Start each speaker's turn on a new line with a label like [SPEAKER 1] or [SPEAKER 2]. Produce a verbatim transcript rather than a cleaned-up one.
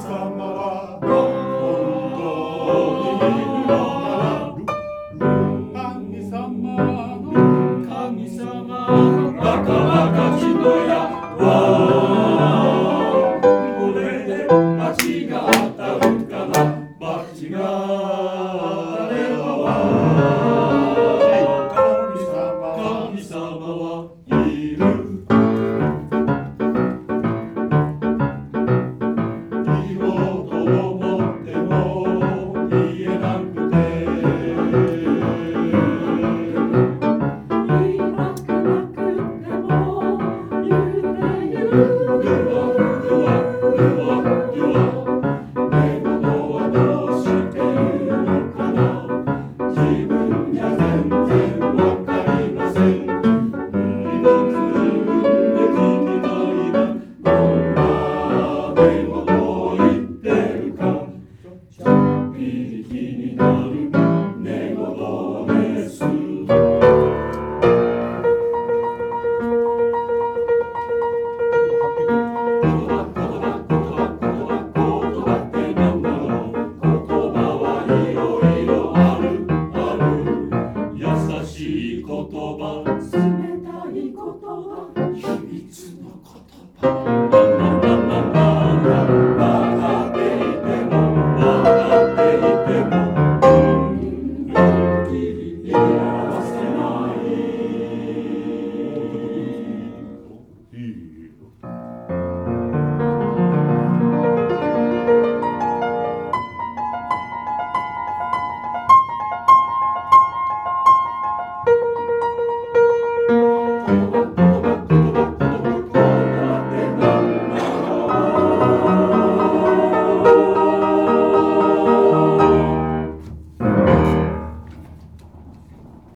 [SPEAKER 1] 様は本当にいるのなら、神様の神様バカバカちのやわこれで間違ったるかな間違ったれは神様神様はいる言おうと思っても言えなくて言いたくなくても言うて言うルワルワルワルワ寝言はどうして言うのかな自分じゃ全然わかりませんいつ自分で聞きたいなどんな寝言を言ってるかちょっぴり気になる寝言です優しい言葉冷たい言葉秘密の言葉